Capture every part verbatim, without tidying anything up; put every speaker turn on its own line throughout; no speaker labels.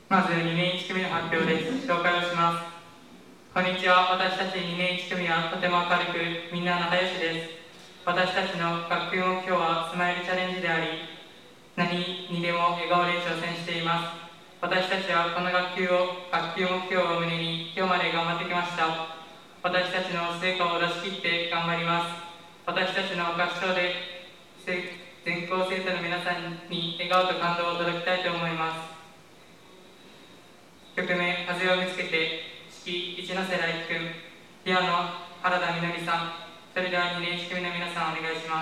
まずにねんいち組の発表です。紹介をします。こんにちは。私たちにねんいち組はとても明るく、みんな仲良しです。私たちの学級目標はスマイルチャレンジであり、何にでも笑顔で挑戦しています。私たちはこの学級を、学級目標を胸に今日まで頑張ってきました。私たちの成果を出し切って頑張ります。私たちの合唱で全校生徒の皆さんに笑顔と感動を届けたいと思います。曲名、風を見つけて、指揮、一ノ瀬大輝くん、ピアノ、原田みのりさん、それではにねんいち組の皆さんお願いします。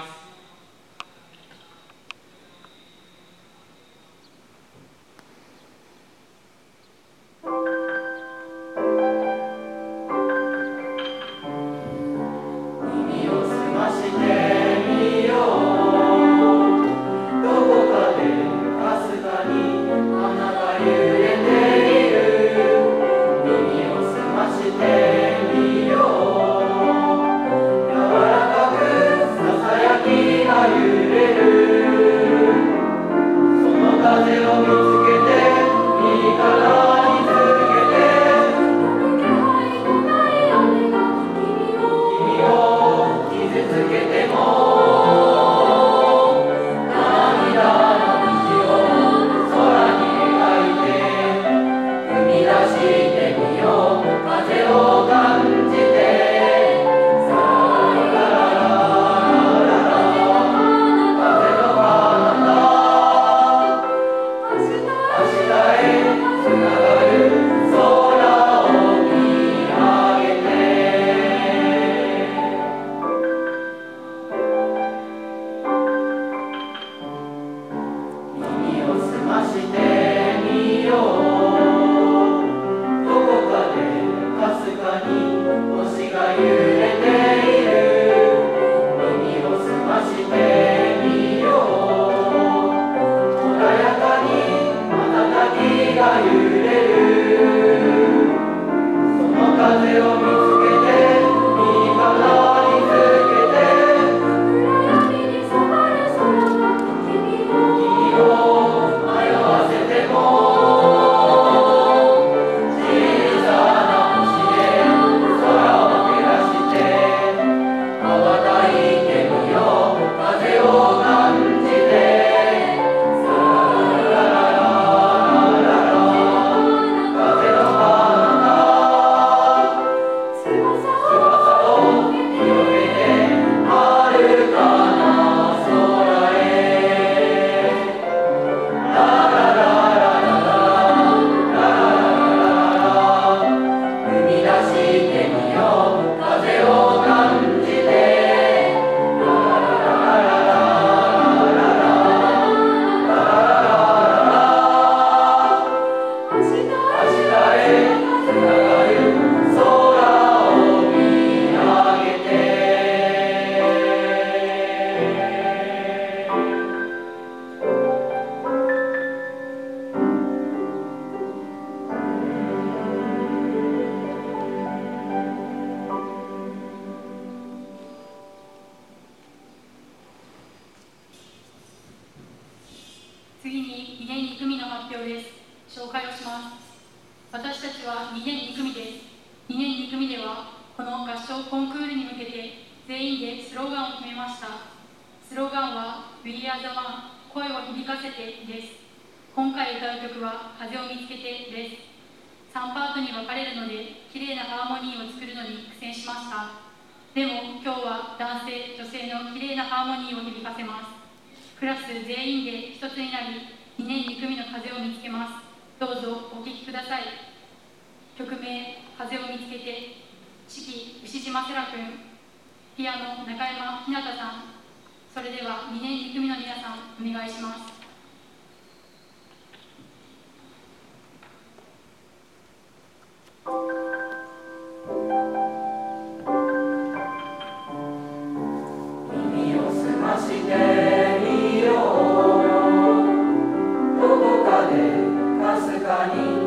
次ににねんに組の発表です。紹介をします。私たちはにねんに組です。にねんに組ではこの合唱コンクールに向けて全員でスローガンを決めました。スローガンは We are the one 声を響かせてです。今回歌う曲は風を見つけてです。さんパートに分かれるので綺麗なハーモニーを作るのに苦戦しました。でも今日は男性女性の綺麗なハーモニーを響かせます。クラス全員で一つになり、にねんに組の風を見つけます。どうぞお聴きください。曲名、風を見つけて、指揮、牛島セラ君、ピアノ、中山ひなたさん。それではにねんに組の皆さん、お願いします。
耳を澄ましてみよう、どこかでかすかに